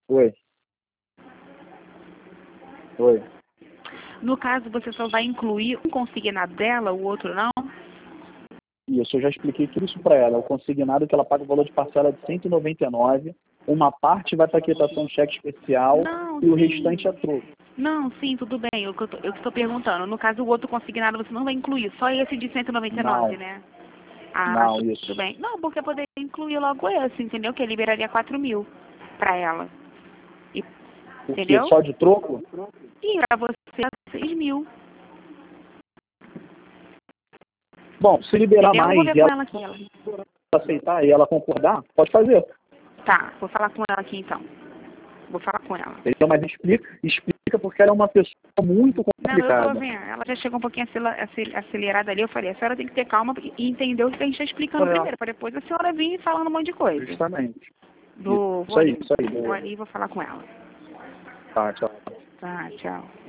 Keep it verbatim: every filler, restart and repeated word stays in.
Oi. Oi. No caso, você só vai incluir um consignado dela, o outro não? Isso, eu já expliquei tudo isso para ela. O consignado que ela paga o valor de parcela de cento e noventa e nove, uma parte vai para a quitação de cheque especial Não, e o sim. restante é troco. Não, sim, tudo bem. Eu que eu tô- eu que estou perguntando. No caso, o outro consignado você não vai incluir, só esse de cento e noventa e nove, Não, né? Ah, não, tudo isso. bem. Não, porque eu poderia incluir logo esse, entendeu? Que liberaria quatro mil para ela. E- O quê? entendeu? Só de troco? E para você, seis mil. Bom, se liberar Entendeu? Eu vou mais ver e com ela ela aqui. Ela. aceitar e ela concordar, pode fazer. Tá, vou falar com ela aqui então. Vou falar com ela. Então, mas explica, explica porque ela é uma pessoa muito Não, eu tô complicada. vendo. Ela já chegou um pouquinho acela- acel- acelerada ali. Eu falei, a senhora tem que ter calma e entender o que a gente está explicando É, primeiro, para depois a senhora vir falando um monte de coisa. justamente. Vou, Isso vou aí, ali. isso aí. Vou ali e vou falar com ela. Tá, tchau. Tá, tchau.